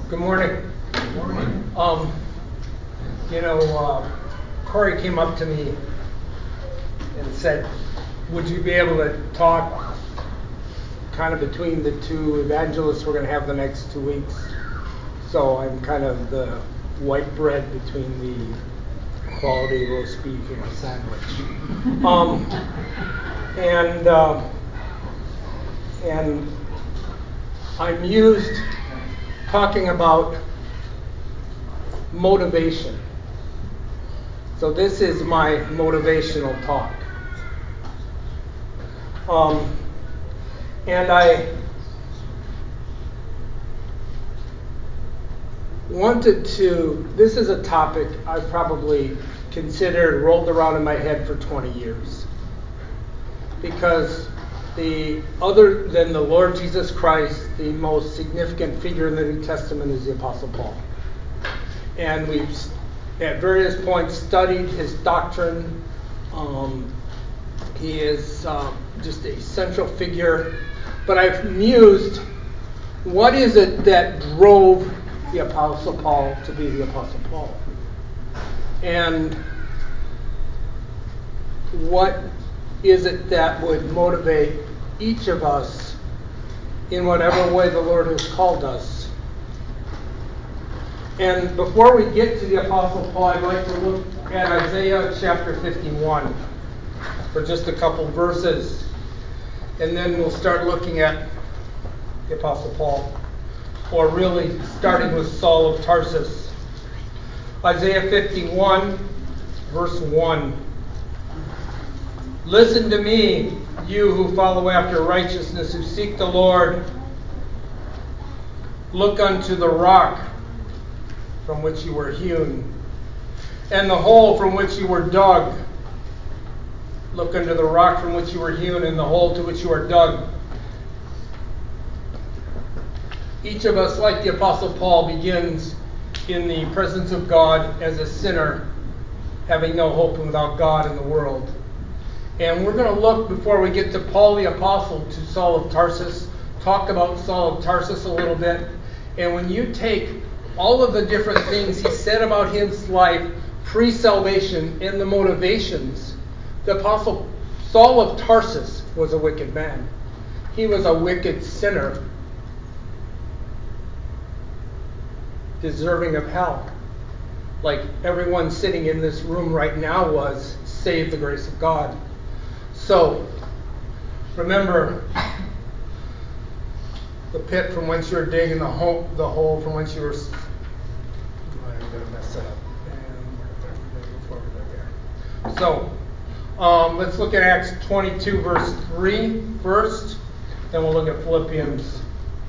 Good morning. Good morning. Corey came up to me and said, would you be able to talk kind of between the two evangelists we're going to have the next 2 weeks? So I'm kind of the white bread between the quality roast beef and my sandwich. And I'm used talking about motivation. So this is my motivational talk. And I wanted to, this is a topic I've probably considered, rolled around in my head for 20 years. Because other than the Lord Jesus Christ, the most significant figure in the New Testament is the Apostle Paul. And we've, at various points, studied his doctrine. He is just a central figure. But I've mused, what is it that drove the Apostle Paul to be the Apostle Paul? And what is it that would motivate each of us in whatever way the Lord has called us? And before we get to the Apostle Paul, I'd like to look at Isaiah chapter 51 for just a couple verses. And then we'll start looking at the Apostle Paul, or really starting with Saul of Tarsus. Isaiah 51, verse 1. Listen to me, you who follow after righteousness, who seek the Lord. Look unto the rock from which you were hewn, and the hole from which you were dug. Look unto the rock from which you were hewn, and the hole to which you are dug. Each of us, like the Apostle Paul, begins in the presence of God as a sinner, having no hope without God in the world. And we're going to look, before we get to Paul the Apostle, to Saul of Tarsus, talk about Saul of Tarsus a little bit. And when you take all of the different things he said about his life pre-salvation and the motivations, the Apostle Saul of Tarsus was a wicked man. He was a wicked sinner, deserving of hell, like everyone sitting in this room right now was, save the grace of God. So, remember the pit from whence you were digging, the hole from whence you were... I'm going to mess it up. So, let's look at Acts 22, verse 3 first. Then we'll look at Philippians.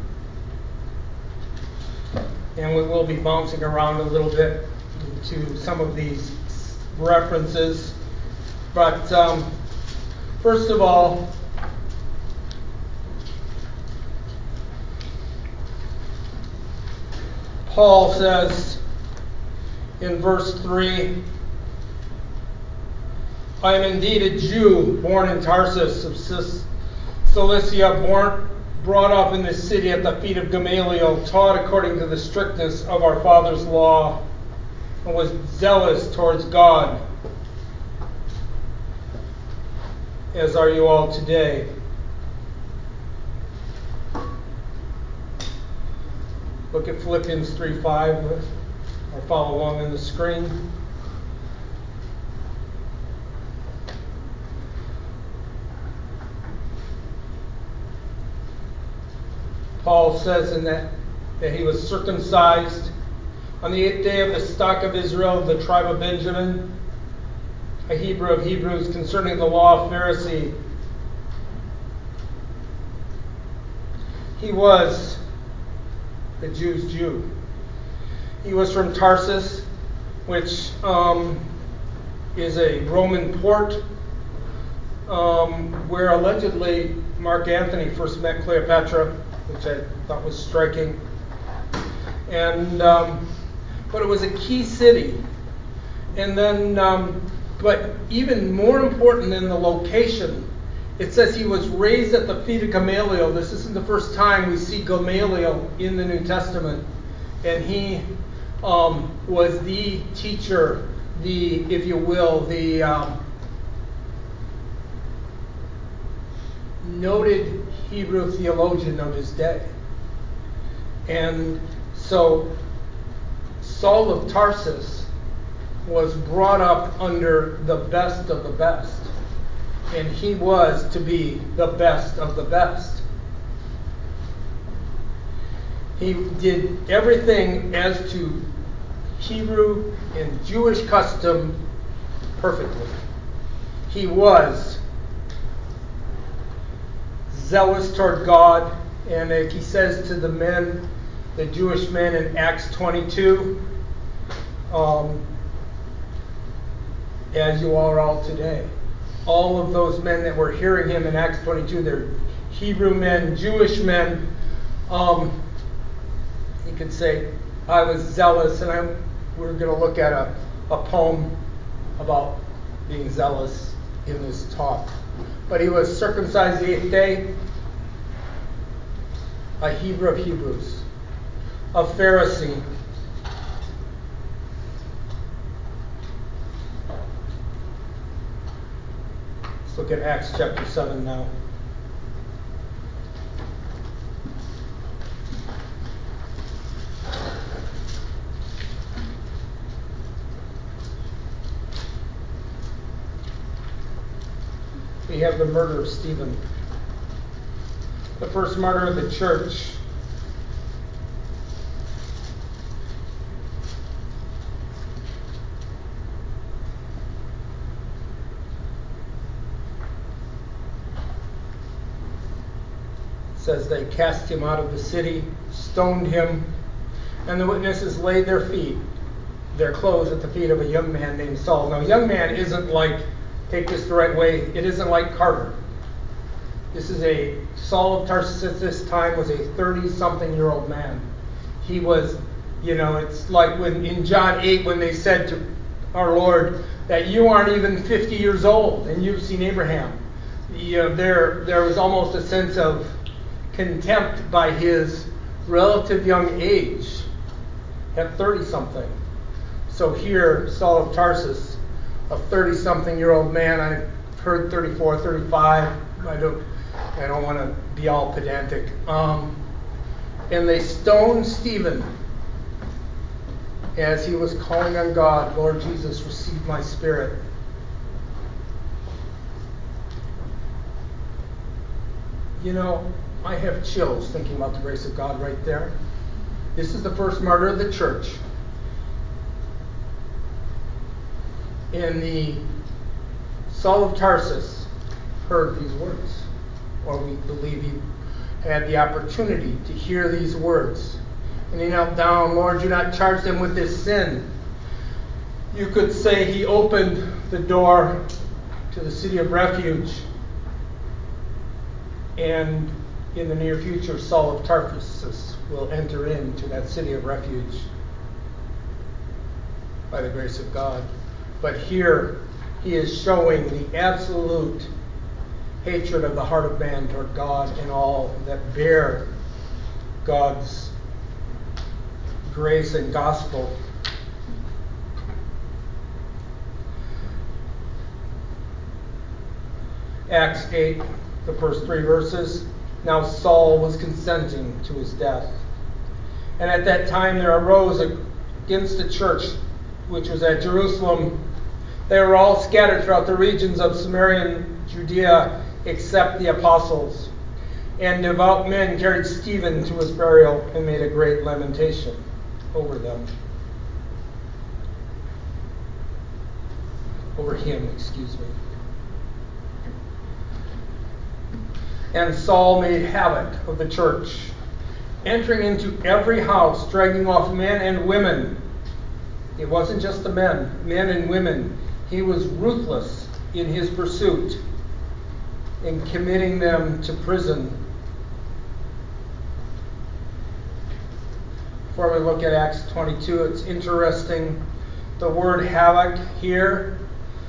And we will be bouncing around a little bit to some of these references. But first of all, Paul says in verse 3, I am indeed a Jew, born in Tarsus of Cilicia, brought up in this city at the feet of Gamaliel, taught according to the strictness of our father's law, and was zealous towards God, as are you all today. Look at Philippians 3:5, or follow along on the screen. Paul says in that he was circumcised on the 8th day of the stock of Israel, the tribe of Benjamin, a Hebrew of Hebrews, concerning the law of Pharisee. He was the Jew's Jew. He was from Tarsus, which is a Roman port, where allegedly Mark Antony first met Cleopatra, which I thought was striking. And but it was a key city. And then, but even more important than the location, it says he was raised at the feet of Gamaliel. This isn't the first time we see Gamaliel in the New Testament. and he was the teacher, if you will, the noted Hebrew theologian of his day. And so Saul of Tarsus was brought up under the best of the best, and he was to be the best of the best. He did everything as to Hebrew and Jewish custom perfectly. He was zealous toward God, and like he says to the men, the Jewish men in Acts 22, as you are all today. All of those men that were hearing him in Acts 22, they're Hebrew men, Jewish men. You could say, I was zealous, and we're going to look at a poem about being zealous in this talk. But he was circumcised the 8th day, a Hebrew of Hebrews, a Pharisee. Let's look at Acts chapter 7 now. We have the murder of Stephen, the first martyr of the church. It says they cast him out of the city, stoned him, and the witnesses laid their clothes at the feet of a young man named Saul. Now, young man isn't like, take this the right way, it isn't like Carter. This is Saul of Tarsus at this time was a 30-something-year-old man. He was, it's like when in John 8 when they said to our Lord that you aren't even 50 years old and you've seen Abraham. There was almost a sense of contempt by his relative young age at 30-something. So here, Saul of Tarsus, a 30-something-year-old man. I've heard 34, 35. I don't want to be all pedantic. And they stoned Stephen as he was calling on God, Lord Jesus, receive my spirit. I have chills thinking about the grace of God right there. This is the first martyr of the church. And the Saul of Tarsus heard these words, or we believe he had the opportunity to hear these words. And he knelt down, Lord, do not charge them with this sin. You could say he opened the door to the city of refuge. And in the near future, Saul of Tarsus will enter into that city of refuge by the grace of God. But here he is showing the absolute hatred of the heart of man toward God and all that bear God's grace and gospel. Acts 8, the first 3 verses. Now Saul was consenting to his death. And at that time there arose against the church, which was at Jerusalem. They were all scattered throughout the regions of Samaria and Judea, except the apostles. And devout men carried Stephen to his burial and made a great lamentation over him. And Saul made havoc of the church, entering into every house, dragging off men and women. It wasn't just the men and women. He was ruthless in his pursuit, in committing them to prison. Before we look at Acts 22, it's interesting. The word havoc here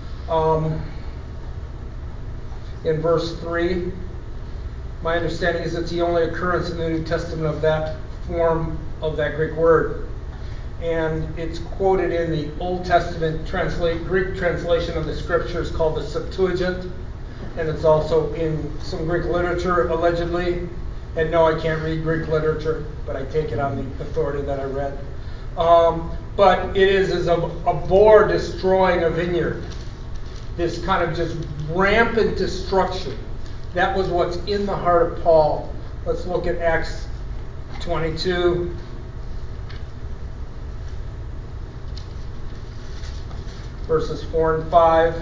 in verse 3, my understanding is it's the only occurrence in the New Testament of that form of that Greek word. And it's quoted in the Old Testament Greek translation of the scriptures called the Septuagint. And it's also in some Greek literature, allegedly. And no, I can't read Greek literature, but I take it on the authority that I read. But it is as a boar destroying a vineyard. This kind of just rampant destruction. That was what's in the heart of Paul. Let's look at Acts 22. Verses 4 and 5.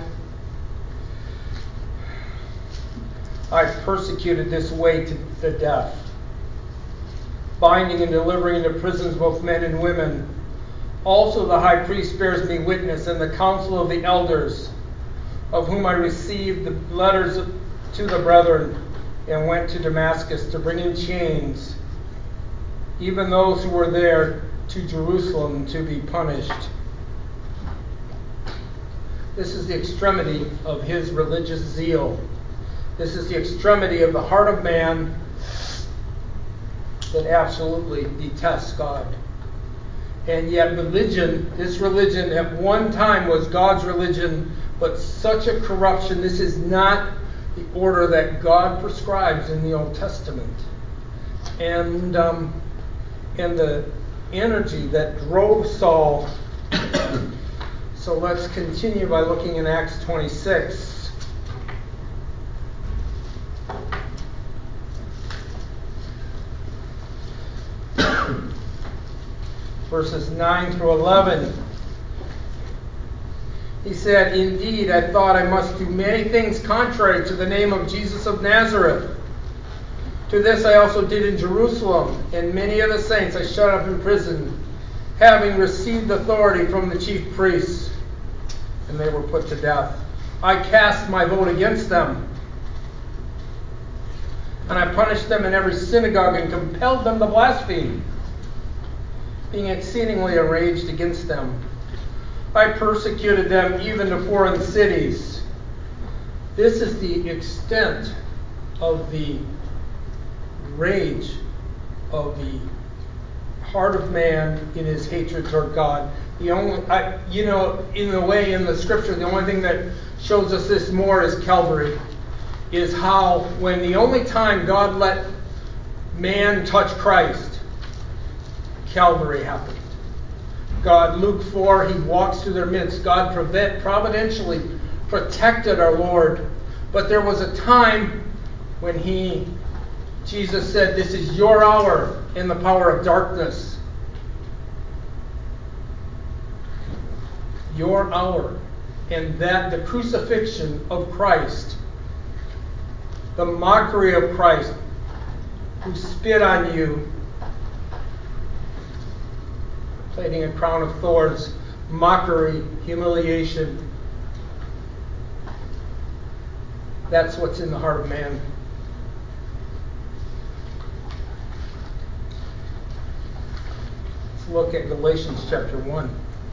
I persecuted this way to the death, binding and delivering into prisons both men and women. Also the high priest bears me witness, and the council of the elders, of whom I received the letters to the brethren, and went to Damascus to bring in chains even those who were there to Jerusalem to be punished. This is the extremity of his religious zeal. This is the extremity of the heart of man that absolutely detests God. And yet this religion at one time was God's religion, but such a corruption. This is not the order that God prescribes in the Old Testament. And the energy that drove Saul. So let's continue by looking in Acts 26. Verses 9 through 11. He said, "Indeed, I thought I must do many things contrary to the name of Jesus of Nazareth. To this I also did in Jerusalem, and many of the saints I shut up in prison, having received authority from the chief priests, and they were put to death. I cast my vote against them, and I punished them in every synagogue and compelled them to blaspheme, being exceedingly enraged against them. I persecuted them even to foreign cities." This is the extent of the rage of the heart of man in his hatred toward God. In the way in the scripture, the only thing that shows us this more is Calvary. Is how when the only time God let man touch Christ, Calvary happened. God, Luke 4, he walks through their midst. God providentially protected our Lord. But there was a time when Jesus said, "This is your hour in the power of darkness." Your hour. And that the crucifixion of Christ, the mockery of Christ, who spit on you, placing a crown of thorns, mockery, humiliation. That's what's in the heart of man. Let's look at Galatians chapter 1.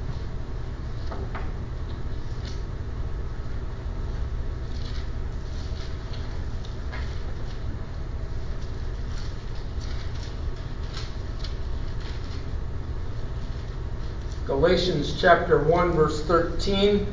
Galatians chapter 1, verse 13.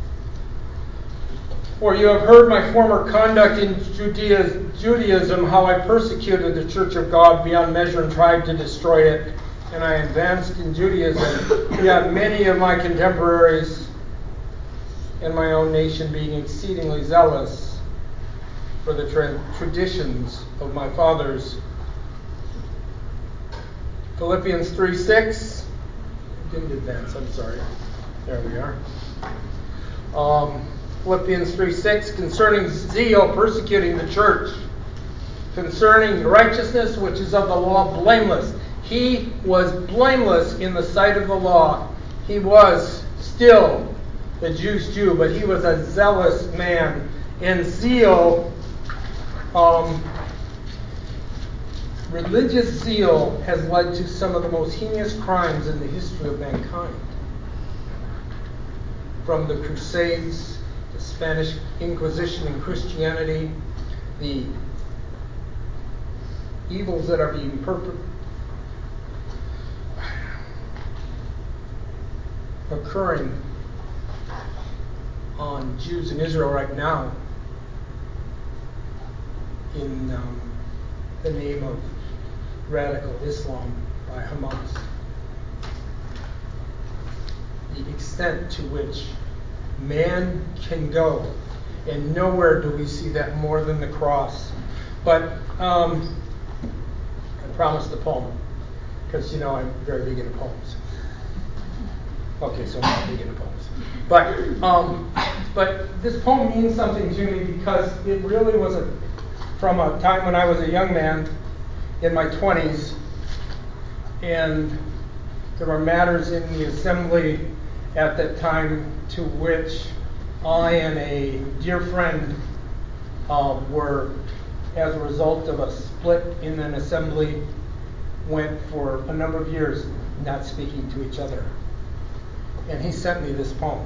"For you have heard my former conduct in Judaism, how I persecuted the church of God beyond measure and tried to destroy it. And I advanced in Judaism beyond many of my contemporaries in my own nation, being exceedingly zealous for the traditions of my fathers." Philippians 3:6. Didn't advance, I'm sorry. There we are. Philippians 3:6, "Concerning zeal, persecuting the church. Concerning righteousness, which is of the law, blameless." He was blameless in the sight of the law. He was still the Jew's Jew, but he was a zealous man. And zeal, religious zeal has led to some of the most heinous crimes in the history of mankind. From the Crusades, the Spanish Inquisition and Christianity, the evils that are being occurring on Jews in Israel right now in the name of radical Islam by Hamas. The extent to which man can go, and nowhere do we see that more than the cross. But I promised a poem, because I'm very big into poems. Okay, so I'm not big into poems. But this poem means something to me because it really was from a time when I was a young man in my 20s, and there were matters in the assembly at that time to which I and a dear friend were, as a result of a split in an assembly, went for a number of years not speaking to each other. And he sent me this poem.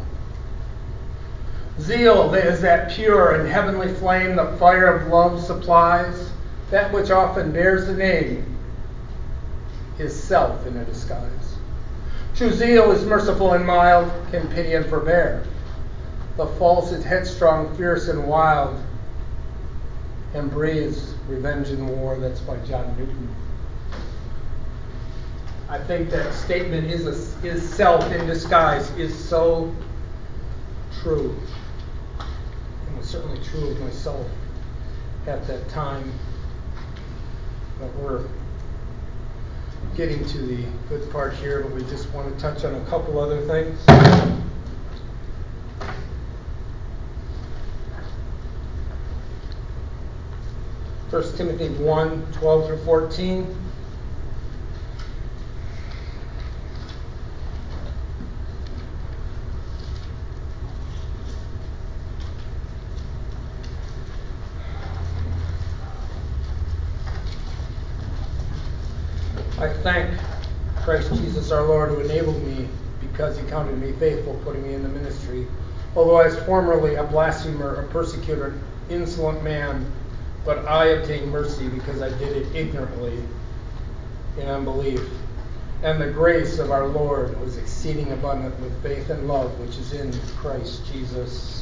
Zeal is that pure and heavenly flame the fire of love supplies. That which often bears the name is self in a disguise. True zeal is merciful and mild, can pity and forbear. The false is headstrong, fierce and wild, and breathes revenge and war. That's by John Newton. I think that statement is self in disguise is so true. It was certainly true of myself at that time. But we're getting to the good part here, but we just want to touch on a couple other things. 1 Timothy 1, 12 through 14. I thank Christ Jesus our Lord, who enabled me, because he counted me faithful, putting me in the ministry. Although I was formerly a blasphemer, a persecutor, an insolent man, but I obtained mercy because I did it ignorantly in unbelief. And the grace of our Lord was exceeding abundant with faith and love, which is in Christ Jesus.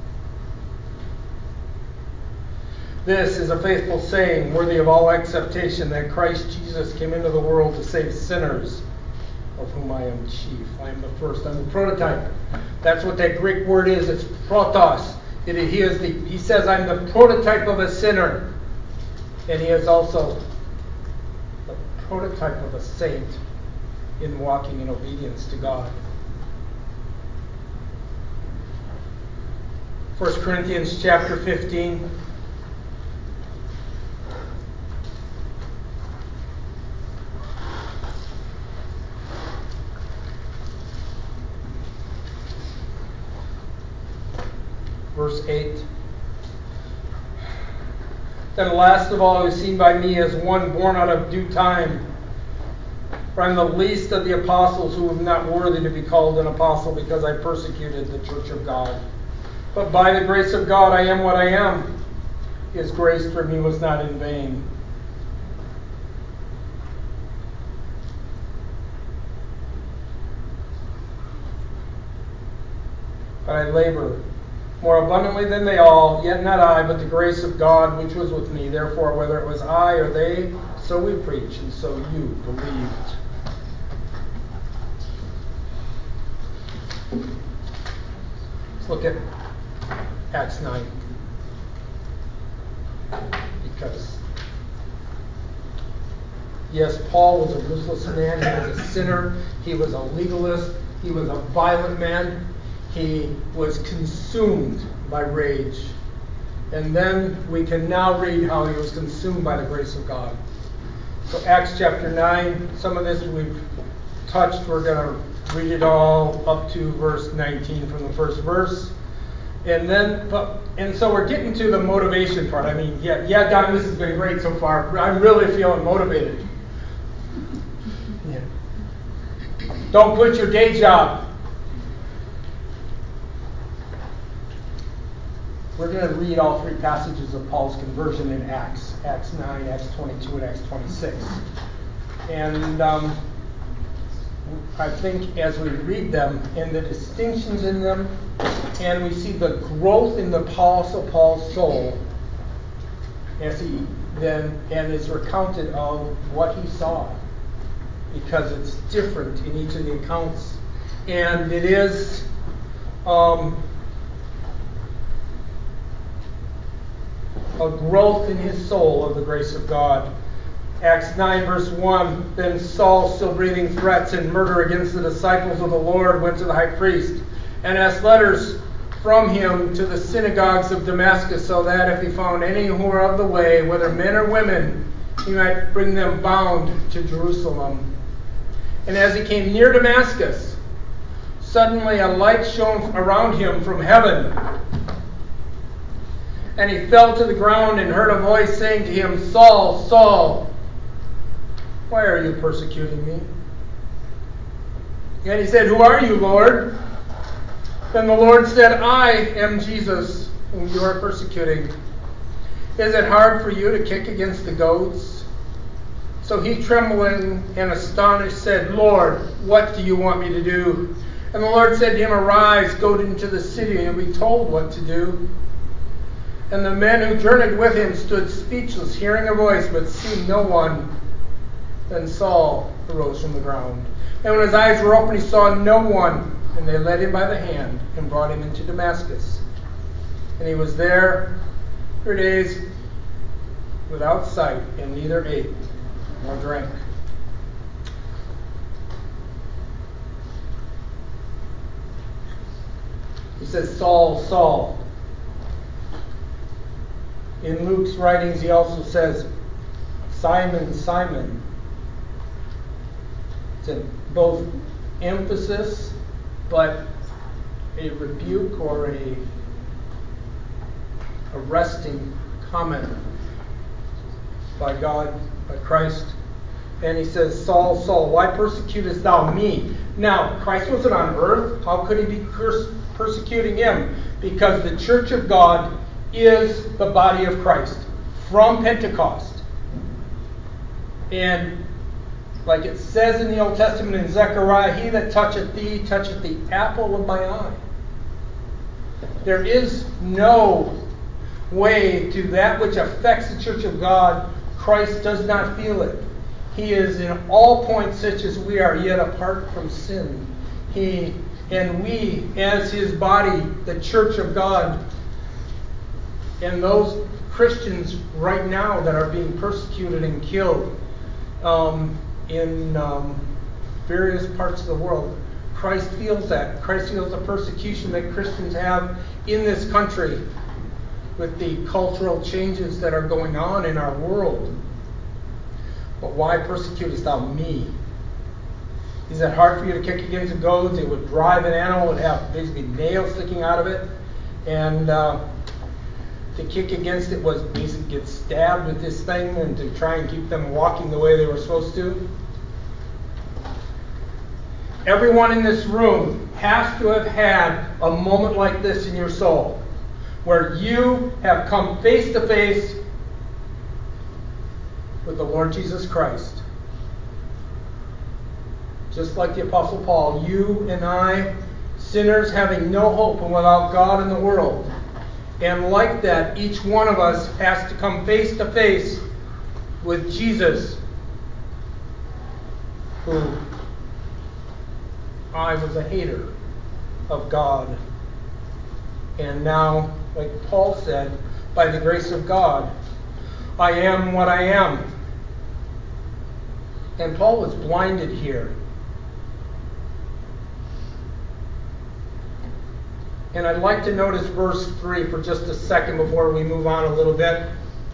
This is a faithful saying, worthy of all acceptation, that Christ Jesus came into the world to save sinners, of whom I am chief. I am the first. I'm the prototype. That's what that Greek word is. It's protos. He says, I'm the prototype of a sinner. And he is also the prototype of a saint in walking in obedience to God. 1 Corinthians chapter 15. Verse 8. Then last of all, who is seen by me as one born out of due time. For I am the least of the apostles, who am not worthy to be called an apostle, because I persecuted the church of God. But by the grace of God I am what I am. His grace for me was not in vain. But I labor more abundantly than they all, yet not I, but the grace of God which was with me. Therefore, whether it was I or they, so we preach, and so you believed. Let's look at Acts 9. Because, yes, Paul was a ruthless man. He was a sinner. He was a legalist. He was a violent man. He was consumed by rage. And then we can now read how he was consumed by the grace of God. So Acts chapter 9, some of this we've touched. We're going to read it all up to verse 19 from the first verse. And so we're getting to the motivation part. I mean, yeah, Don, this has been great so far. I'm really feeling motivated. Yeah. Don't quit your day job. We're going to read all three passages of Paul's conversion in Acts. Acts 9, Acts 22, and Acts 26. And I think as we read them and the distinctions in them, and we see the growth in the Apostle Paul's soul as he then and is recounted of what he saw, because it's different in each of the accounts, and it is a growth in his soul of the grace of God. Acts 9 verse 1, then Saul, still breathing threats and murder against the disciples of the Lord, went to the high priest and asked letters from him to the synagogues of Damascus, so that if he found any who were of the way, whether men or women, he might bring them bound to Jerusalem. And as he came near Damascus, suddenly a light shone around him from heaven. And he fell to the ground and heard a voice saying to him, Saul, Saul, why are you persecuting me? And he said, who are you, Lord? Then the Lord said, I am Jesus, whom you are persecuting. Is it hard for you to kick against the goads? So he, trembling and astonished, said, Lord, what do you want me to do? And the Lord said to him, arise, go into the city, and be told what to do. And the men who journeyed with him stood speechless, hearing a voice, but seeing no one. Then Saul arose from the ground. And when his eyes were open, he saw no one. And they led him by the hand and brought him into Damascus. And he was there 3 days without sight, and neither ate nor drank. He says, Saul, Saul. In Luke's writings, he also says, Simon, Simon. It's a both emphasis, but a rebuke or a arresting comment by God, by Christ. And he says, Saul, Saul, why persecutest thou me? Now, Christ wasn't on earth. How could he be persecuting him? Because the church of God is the body of Christ from Pentecost. And like it says in the Old Testament in Zechariah, he that toucheth thee toucheth the apple of my eye. There is no way to that which affects the church of God. Christ does not feel it. He is in all points such as we are, yet apart from sin. And we, as his body, the church of God, and those Christians right now that are being persecuted and killed in various parts of the world, Christ feels that. Christ feels the persecution that Christians have in this country with the cultural changes that are going on in our world. But why persecutest thou me? Is it hard for you to kick against the goads? It would drive an animal, it would have basically nails sticking out of it. And to kick against it was basically get stabbed with this thing and to try and keep them walking the way they were supposed to. Everyone in this room has to have had a moment like this in your soul, where you have come face to face with the Lord Jesus Christ. Just like the Apostle Paul, you and I, sinners having no hope and without God in the world. And like that, each one of us has to come face to face with Jesus, who I was a hater of God. And now, like Paul said, by the grace of God, I am what I am. And Paul was blinded here. And I'd like to notice verse 3 for just a second before we move on a little bit.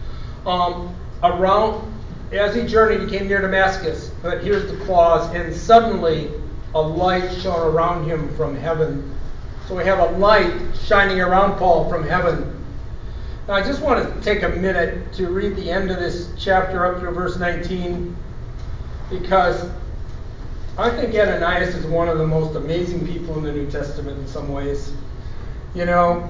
As he journeyed, he came near Damascus. But here's the clause, and suddenly a light shone around him from heaven. So we have a light shining around Paul from heaven. Now I just want to take a minute to read the end of this chapter up through verse 19, because I think Ananias is one of the most amazing people in the New Testament in some ways. You know,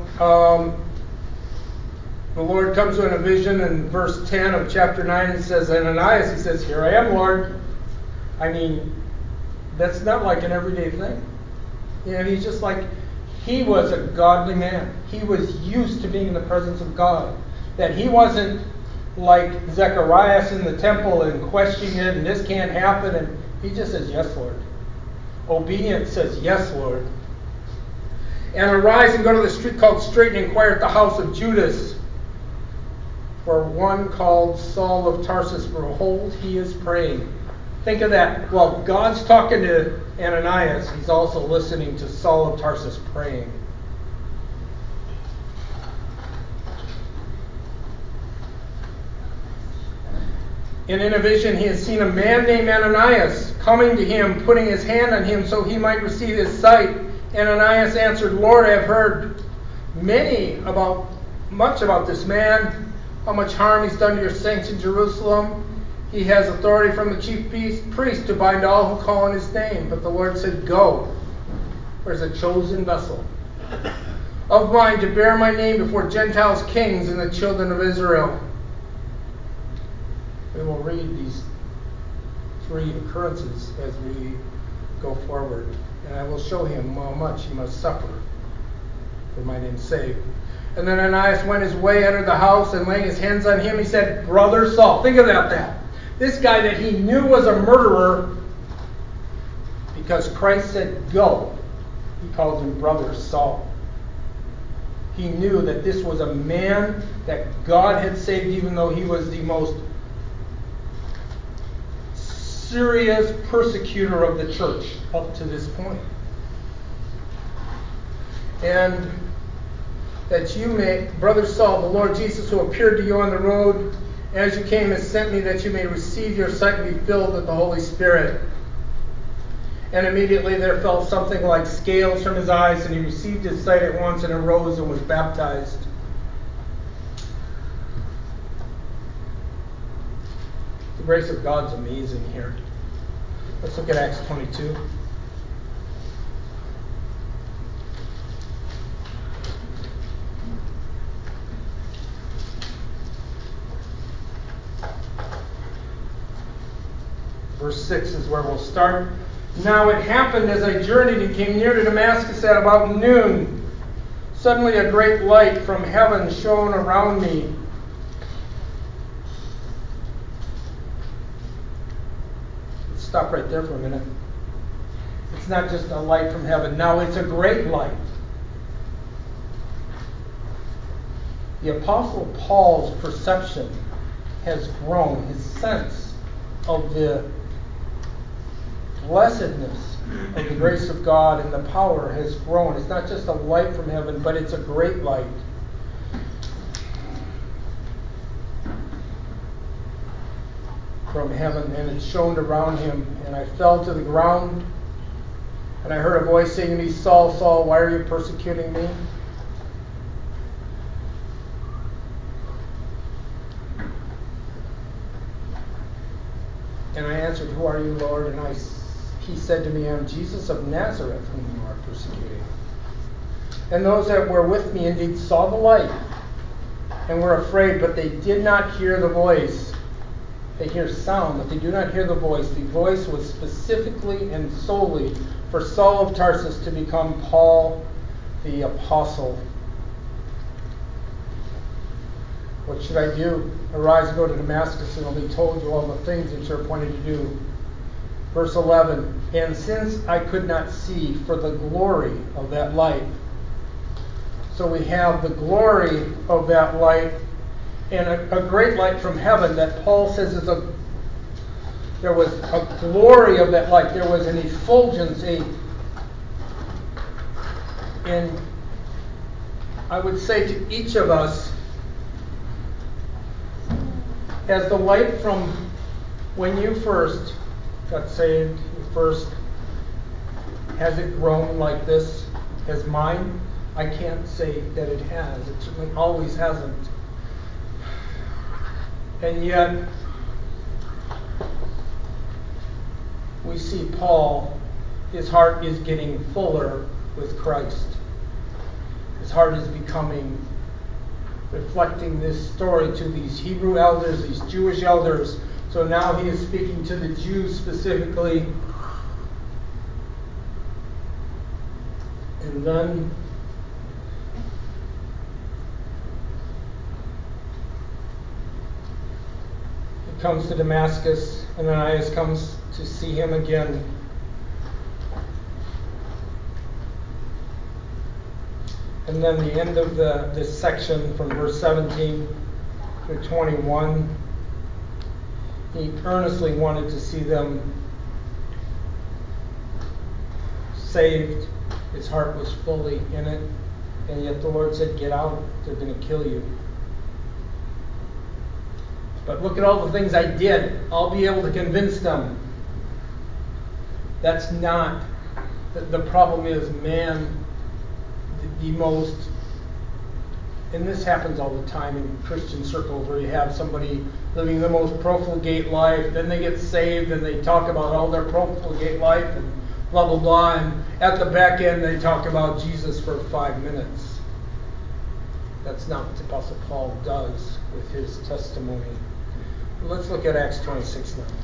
the Lord comes to him in a vision in verse 10 of chapter 9 and says, Ananias, he says, here I am, Lord. I mean, That's not like an everyday thing. And he's just like, he was a godly man. He was used to being in the presence of God. That he wasn't like Zacharias in the temple and questioning it, and this can't happen. And he just says, yes, Lord. Obedience says, yes, Lord. And arise and go to the street called Straight and inquire at the house of Judas for one called Saul of Tarsus. Behold, he is praying. Think of that. Well, God's talking to Ananias. He's also listening to Saul of Tarsus praying. And in a vision, he has seen a man named Ananias coming to him, putting his hand on him so he might receive his sight. Ananias answered, Lord, I have heard much about this man, how much harm he's done to your saints in Jerusalem. He has authority from the chief priest to bind all who call on his name. But the Lord said, go. There's a chosen vessel of mine to bear my name before Gentiles, kings, and the children of Israel. We will read these three occurrences as we go forward. And I will show him how much he must suffer for my name's sake. And then Ananias went his way, entered the house, and laying his hands on him, he said, Brother Saul. Think about that. This guy that he knew was a murderer, because Christ said, go. He called him Brother Saul. He knew that this was a man that God had saved, even though he was the most serious persecutor of the church up to this point. And that you may, Brother Saul, the Lord Jesus, who appeared to you on the road as you came, has sent me that you may receive your sight and be filled with the Holy Spirit. And immediately there fell something like scales from his eyes, and he received his sight at once and arose and was baptized. The grace of God's amazing here. Let's look at Acts 22. Verse 6 is where we'll start. Now it happened as I journeyed and came near to Damascus at about noon. Suddenly a great light from heaven shone around me. Let's stop right there for a minute. It's not just a light from heaven. Now it's a great light. The Apostle Paul's perception has grown. His sense of the blessedness of the grace of God and the power has grown. It's not just a light from heaven, but it's a great light. From heaven, and it shone around him, and I fell to the ground, and I heard a voice saying to me, Saul, Saul, why are you persecuting me? And I answered, who are you, Lord? And he said to me, I am Jesus of Nazareth, whom you are persecuting. And those that were with me indeed saw the light and were afraid, but they did not hear the voice. They hear sound, but they do not hear the voice. The voice was specifically and solely for Saul of Tarsus to become Paul the Apostle. What should I do? Arise and go to Damascus, and it will be told you all the things that you're appointed to do. Verse 11, and since I could not see for the glory of that light. So we have the glory of that light, and a great light from heaven that Paul says is there was a glory of that light. There was an effulgence, and I would say to each of us, as the light from when you first got saved, has it grown like this as mine? I can't say that it has. It certainly always hasn't. And yet, we see Paul, his heart is getting fuller with Christ. His heart is reflecting this story to these Hebrew elders, these Jewish elders. So now he is speaking to the Jews specifically. And then he comes to Damascus, and Ananias comes to see him again. And then the end of this section from verse 17 through 21, he earnestly wanted to see them saved. His heart was fully in it, and yet the Lord said, "Get out, they're going to kill you." But look at all the things I did. I'll be able to convince them. That's not. The problem is man, the most, and this happens all the time in Christian circles where you have somebody living the most profligate life, then they get saved and they talk about all their profligate life and blah, blah, blah, and at the back end they talk about Jesus for 5 minutes. That's not what the Apostle Paul does with his testimony. Let's look at Acts 26 now.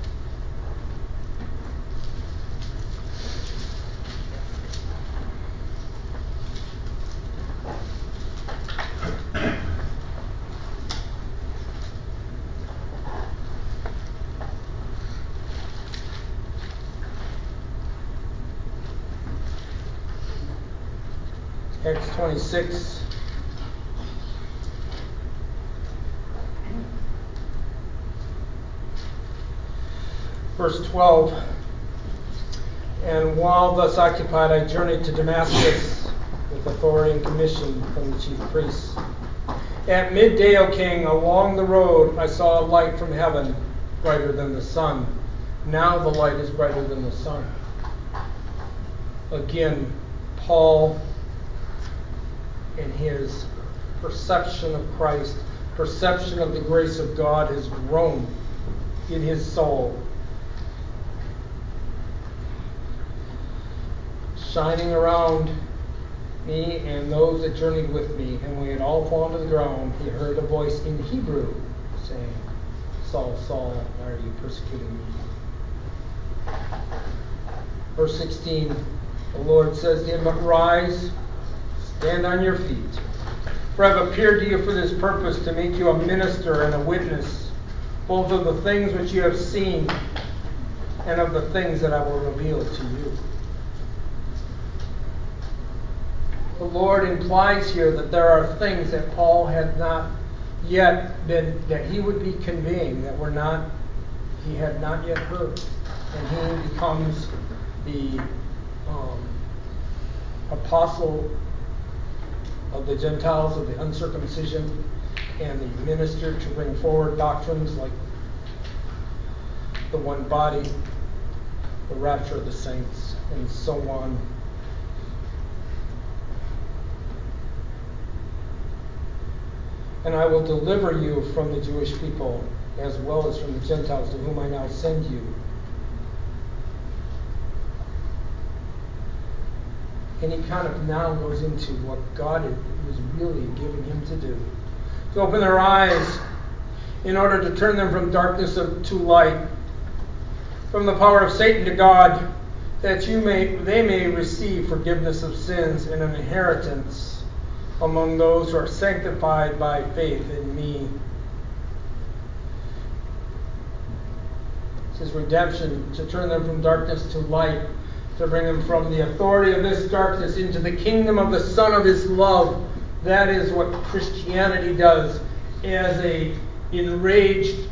Acts 26. Verse 12. And while thus occupied, I journeyed to Damascus with authority and commission from the chief priests. At midday, O king, along the road I saw a light from heaven, brighter than the sun. Now the light is brighter than the sun. Again, Paul, in his perception of Christ, perception of the grace of God, has grown in his soul, shining around me and those that journeyed with me. And when we had all fallen to the ground, he heard a voice in Hebrew saying, "Saul, Saul, why are you persecuting me?" Verse 16, the Lord says to him, "But rise, stand on your feet. For I have appeared to you for this purpose, to make you a minister and a witness, both of the things which you have seen and of the things that I will reveal to you." The Lord implies here that there are things that Paul had not yet been, that he would be conveying, that were not, he had not yet heard. And he becomes the apostle of the Gentiles, of the uncircumcision, and the minister to bring forward doctrines like the one body, the rapture of the saints, and so on. "And I will deliver you from the Jewish people, as well as from the Gentiles, to whom I now send you." And he kind of now goes into what God was really giving him to do. To open their eyes in order to turn them from darkness to light, from the power of Satan to God, that they may receive forgiveness of sins and an inheritance among those who are sanctified by faith in me. It says redemption, to turn them from darkness to light, to bring them from the authority of this darkness into the kingdom of the Son of His love. That is what Christianity does. As a enraged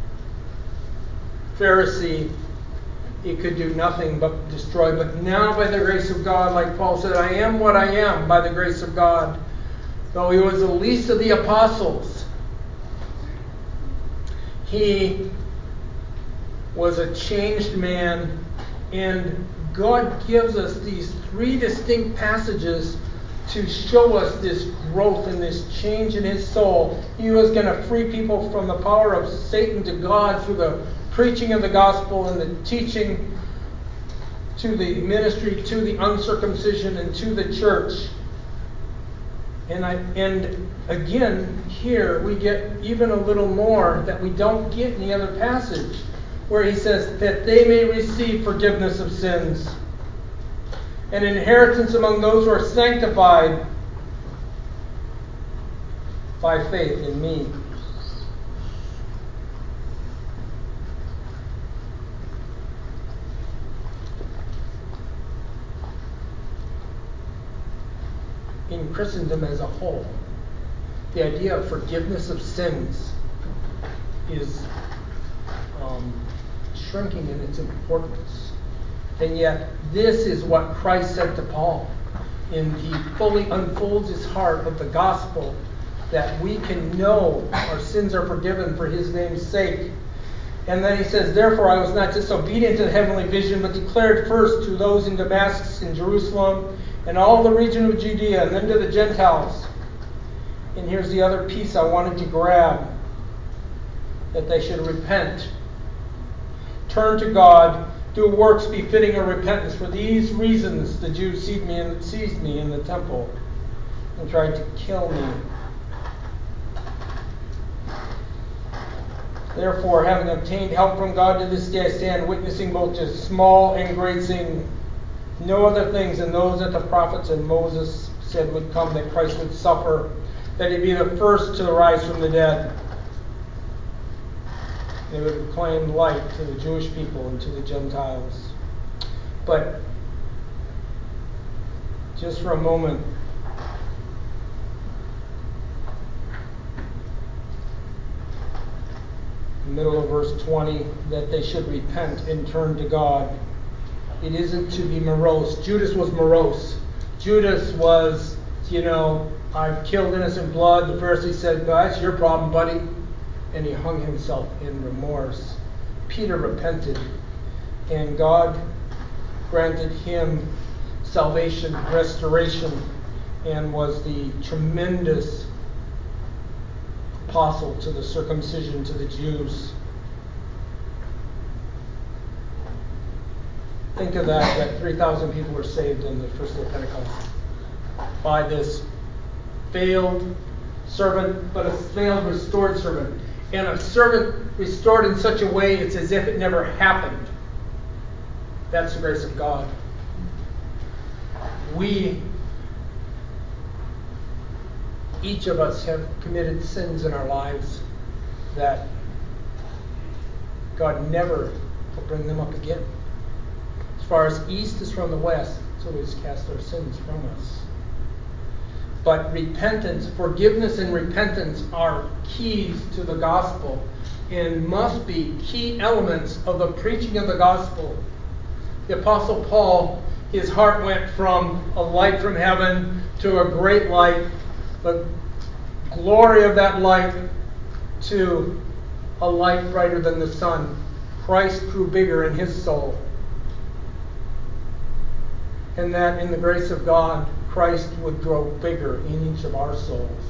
Pharisee, it could do nothing but destroy. But now by the grace of God, like Paul said, I am what I am by the grace of God. Though he was the least of the apostles, he was a changed man. And God gives us these three distinct passages to show us this growth and this change in his soul. He was going to free people from the power of Satan to God through the preaching of the gospel and the teaching to the ministry, to the uncircumcision, and to the church. And again, here we get even a little more that we don't get in the other passage, where he says that they may receive forgiveness of sins an inheritance among those who are sanctified by faith in me. In Christendom as a whole, the idea of forgiveness of sins is shrinking in its importance. And yet, this is what Christ said to Paul. And he fully unfolds his heart of the gospel, that we can know our sins are forgiven for his name's sake. And then he says, therefore I was not disobedient to the heavenly vision, but declared first to those in Damascus and Jerusalem and all the region of Judea, and then to the Gentiles. And here's the other piece I wanted to grab, that they should repent, turn to God, do works befitting of repentance. For these reasons the Jews seized me in the temple and tried to kill me. Therefore, having obtained help from God, to this day I stand witnessing both to small and great, saying no other things than those that the prophets and Moses said would come, that Christ would suffer, that he be the first to rise from the dead. They would proclaim light to the Jewish people and to the Gentiles. But just for a moment, in the middle of verse 20, that they should repent and turn to God. It isn't to be morose. Judas was morose. Judas was, I've killed innocent blood. The Pharisee said, well, that's your problem, buddy. And he hung himself in remorse. Peter repented, and God granted him salvation, restoration, and was the tremendous apostle to the circumcision, to the Jews. Think of that 3,000 people were saved on the first day of Pentecost by this failed servant, but a failed restored servant. And a servant restored in such a way, it's as if it never happened. That's the grace of God. Each of us have committed sins in our lives that God never will bring them up again. As far as east is from the west, so always cast our sins from us. But repentance, forgiveness and repentance are keys to the gospel and must be key elements of the preaching of the gospel. The Apostle Paul, his heart went from a light from heaven to a great light, the glory of that light to a light brighter than the sun. Christ grew bigger in his soul. And that in the grace of God, Christ would grow bigger in each of our souls.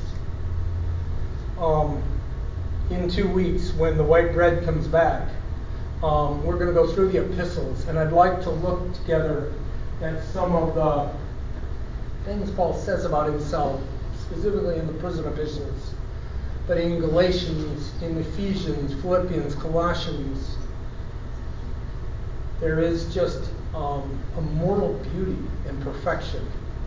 In 2 weeks, when the white bread comes back, we're going to go through the epistles, and I'd like to look together at some of the things Paul says about himself, specifically in the prison epistles, but in Galatians, in Ephesians, Philippians, Colossians. There is just a mortal beauty and perfection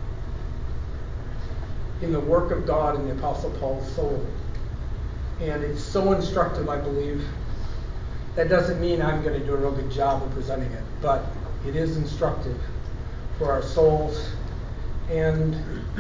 in the work of God in the Apostle Paul's soul. And it's so instructive, I believe. That doesn't mean I'm going to do a real good job of presenting it, but it is instructive for our souls. And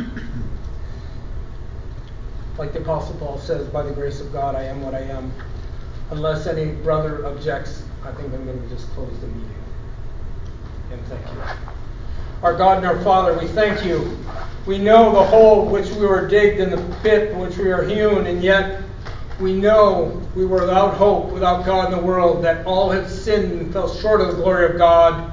like the Apostle Paul says, by the grace of God, I am what I am. Unless any brother objects, I think I'm going to just close the meeting. And thank you. Our God and our Father, we thank you. We know the hole which we were digged in the pit in which we are hewn, and yet we know we were without hope, without God in the world, that all have sinned and fell short of the glory of God.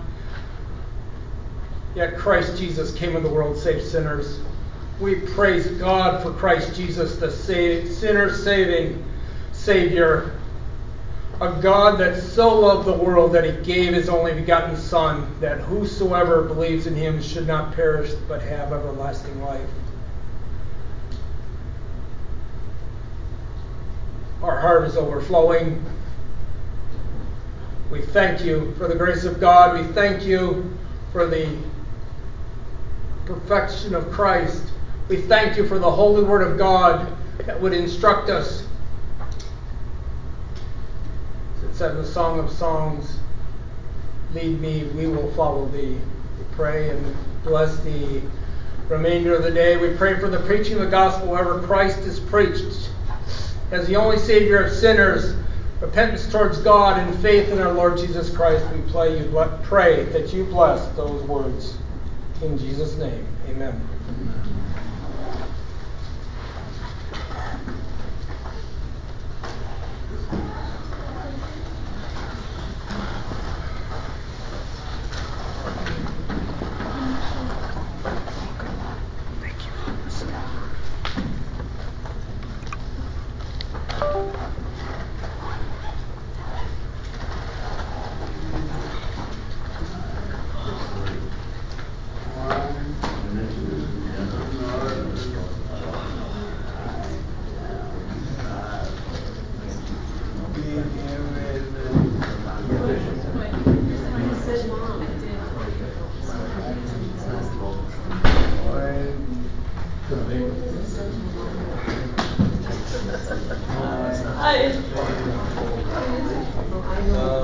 Yet Christ Jesus came into the world to save sinners. We praise God for Christ Jesus, the sinner-saving Savior. A God that so loved the world that he gave his only begotten Son, that whosoever believes in him should not perish but have everlasting life. Our heart is overflowing. We thank you for the grace of God. We thank you for the perfection of Christ. We thank you for the holy word of God that would instruct us. As it said in the Song of Songs, lead me, we will follow thee. We pray and bless the remainder of the day. We pray for the preaching of the gospel wherever Christ is preached. As the only Savior of sinners, repentance towards God and faith in our Lord Jesus Christ, we pray that you bless those words. In Jesus' name, amen. I